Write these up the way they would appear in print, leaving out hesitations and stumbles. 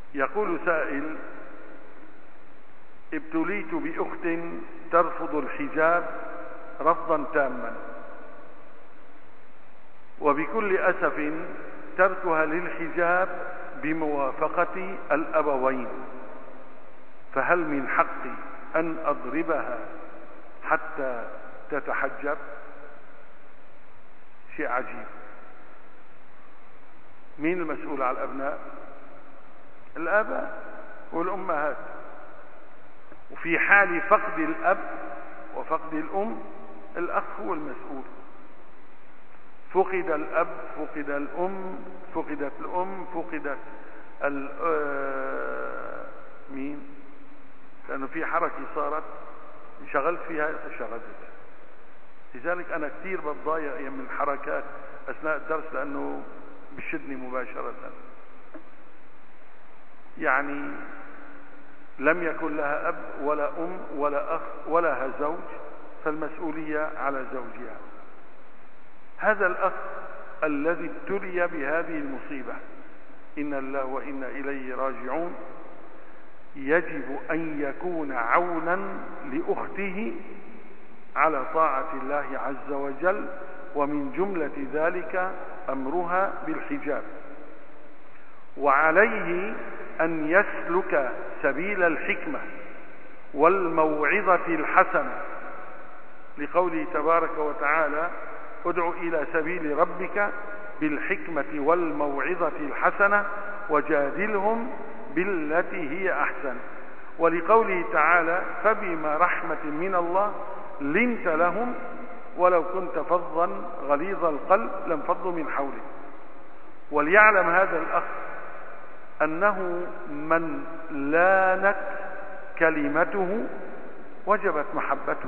يقول سائل: ابتليت بأخت ترفض الحجاب رفضا تاما، وبكل أسف تركها للحجاب بموافقة الأبوين، فهل من حقي أن أضربها حتى تتحجب؟ شيء عجيب. مين المسؤول على الأبناء؟ الآباء والأمهات. وفي حال فقد الأب وفقد الأم الأخ هو المسؤول. فقد الأب، فقد الأم، فقدت الأم، فقدت مين؟ لأنه في حركة صارت انشغلت فيها شردت. لذلك أنا كثير بتضايق من حركات أثناء الدرس لأنه بشدني مباشرة. يعني لم يكن لها أب ولا أم ولا أخ ولا لها زوج، فالمسؤولية على زوجها. هذا الأخ الذي ابتلي بهذه المصيبة، إن الله وإنا إليه راجعون، يجب أن يكون عونا لأخته على طاعة الله عز وجل، ومن جملة ذلك أمرها بالحجاب. وعليه أن يسلك سبيل الحكمة والموعظة الحسنة، لقوله تبارك وتعالى: ادع إلى سبيل ربك بالحكمة والموعظة الحسنة وجادلهم بالتي هي أحسن. ولقوله تعالى: فبما رحمة من الله لنت لهم ولو كنت فظا غليظ القلب لانفضوا من حولك. وليعلم هذا الأخ أنه من لانت كلمته وجبت محبته.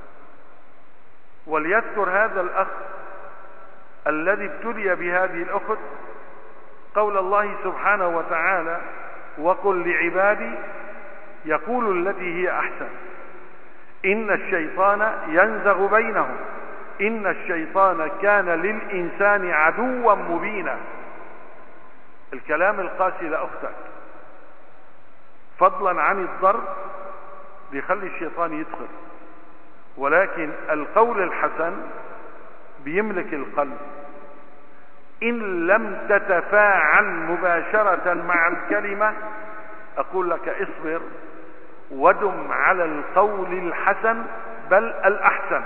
وليذكر هذا الأخ الذي ابتلي بهذه الأخت قول الله سبحانه وتعالى: وقل لعبادي يقول التي هي أحسن إن الشيطان ينزغ بينهم إن الشيطان كان للإنسان عدوا مبينا. الكلام القاسي لأختك، فضلا عن الضرب بيخلي الشيطان يدخل، ولكن القول الحسن بيملك القلب. إن لم تتفاعل مباشرة مع الكلمة أقول لك اصبر ودم على القول الحسن بل الأحسن،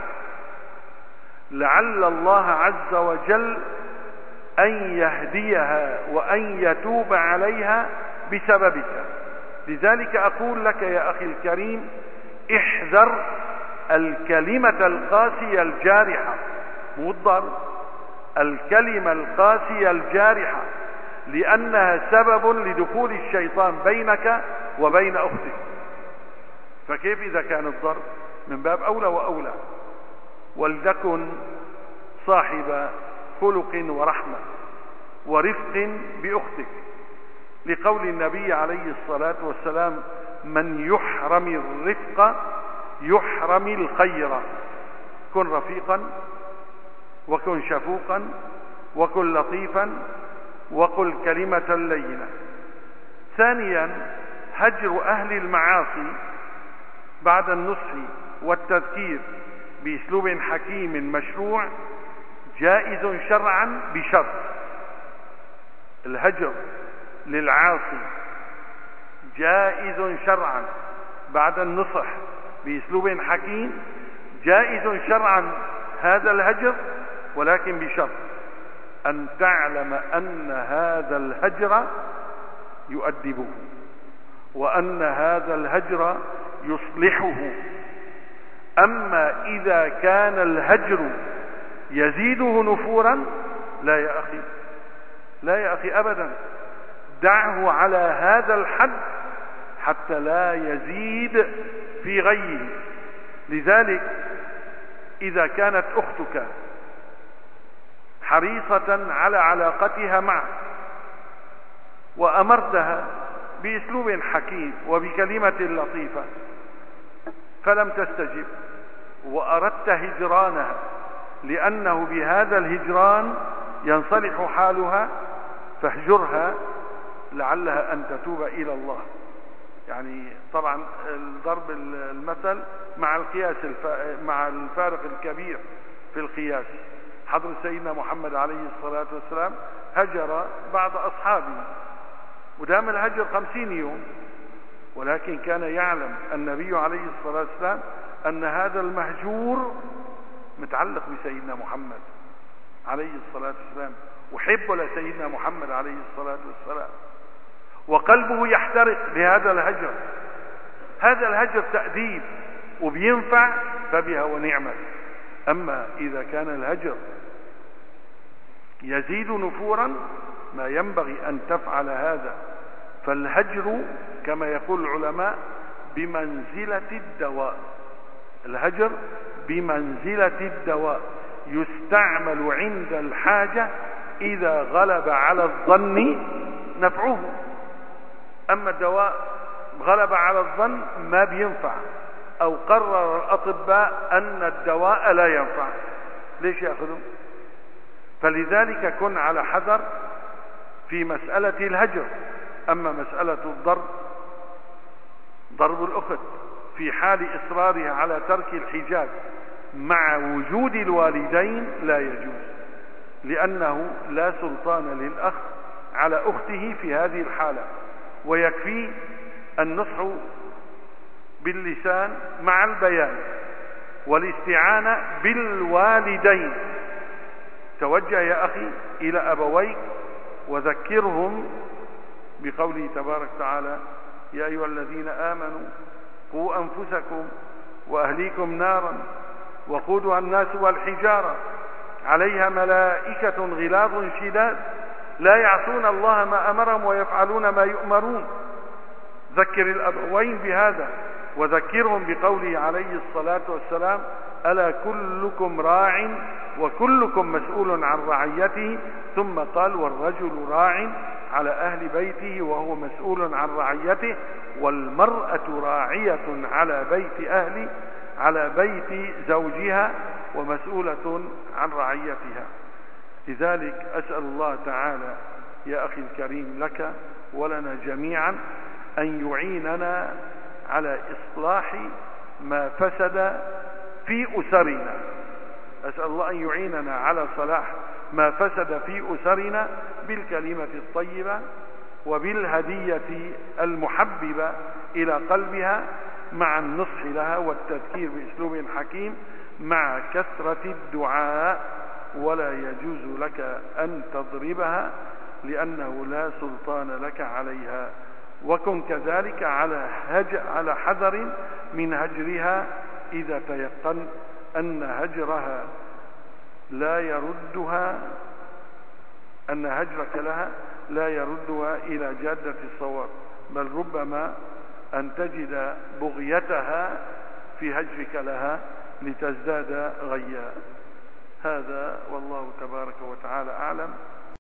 لعل الله عز وجل أن يهديها وأن يتوب عليها بسببك. لذلك أقول لك يا أخي الكريم: احذر الكلمة القاسية الجارحة، مو الضرب، الكلمة القاسية الجارحة، لأنها سبب لدخول الشيطان بينك وبين أختك. فكيف إذا كان الضرب؟ من باب أولى وأولى. ولتكن صاحب خلق ورحمة ورفق بأختك، لقول النبي عليه الصلاة والسلام: من يحرم الرفق يحرم الخير. كن رفيقا وكن شفوقا وكن لطيفا وقل كلمة لينة. ثانيا، هجر أهل المعاصي بعد النصح والتذكير بأسلوب حكيم مشروع جائز شرعا بشرط. الهجر للعاصي جائز شرعا بعد النصح بأسلوب حكيم، جائز شرعا هذا الهجر، ولكن بشرط أن تعلم أن هذا الهجر يؤدبه، وأن هذا الهجر يصلحه. أما إذا كان الهجر يزيده نفورا لا يا أخي، لا يا أخي أبدا، دعه على هذا الحد حتى لا يزيد في غيه. لذلك إذا كانت أختك حريصة على علاقتها معك وأمرتها بأسلوب حكيم وبكلمة لطيفة فلم تستجب، وأردت هجرانها لأنه بهذا الهجران ينصلح حالها، فاهجرها لعلها أن تتوب إلى الله. يعني طبعا ضرب المثل مع القياس مع الفارق الكبير في القياس. حضر سيدنا محمد عليه الصلاة والسلام هجر بعض أصحابه، ودام الهجر 50 يوم، ولكن كان يعلم النبي عليه الصلاة والسلام أن هذا المهجور متعلق بسيدنا محمد عليه الصلاة والسلام، وحب لسيدنا محمد عليه الصلاة والسلام، وقلبه يحترق بهذا الهجر. هذا الهجر تأديب وبينفع فبها ونعمة. أما إذا كان الهجر يزيد نفورا ما ينبغي أن تفعل هذا. فالهجر كما يقول العلماء بمنزلة الدواء. الهجر بمنزلة الدواء، يستعمل عند الحاجة إذا غلب على الظن نفعه. أما الدواء غلب على الظن ما بينفع، أو قرر الأطباء أن الدواء لا ينفع، ليش يأخذه؟ فلذلك كن على حذر في مسألة الهجر. أما مسألة ضرب الأخت في حال إصرارها على ترك الحجاب مع وجود الوالدين لا يجوز، لأنه لا سلطان للأخ على أخته في هذه الحالة، ويكفي النصح باللسان مع البيان والاستعانة بالوالدين. توجه يا أخي إلى أبويك وذكرهم بقوله تبارك وتعالى: يا أيها الذين آمنوا قوا أنفسكم وأهليكم نارا وقودها الناس والحجارة عليها ملائكة غلاظ شداد لا يعصون الله ما أمرهم ويفعلون ما يؤمرون. ذكر الأبوين بهذا، وذكرهم بقوله عليه الصلاة والسلام: ألا كلكم راع وكلكم مسؤول عن رعيته. ثم قال: والرجل راع على أهل بيته وهو مسؤول عن رعيته، والمرأة راعية على بيت زوجها ومسؤولة عن رعيتها. لذلك أسأل الله تعالى يا أخي الكريم لك ولنا جميعا أن يعيننا على إصلاح ما فسد في أسرنا. أسأل الله أن يعيننا على صلاح ما فسد في أسرنا بالكلمة الطيبة وبالهدية المحببة إلى قلبها، مع النصح لها والتذكير بأسلوب حكيم، مع كثرة الدعاء. ولا يجوز لك أن تضربها لأنه لا سلطان لك عليها. وكن كذلك على حذر من هجرها إذا تيقن أن هجرها لا يردها، أن هجرك لها لا يردها إلى جادة الصواب، بل ربما أن تجد بغيتها في هجرك لها لتزداد غيا. هذا والله تبارك وتعالى أعلم.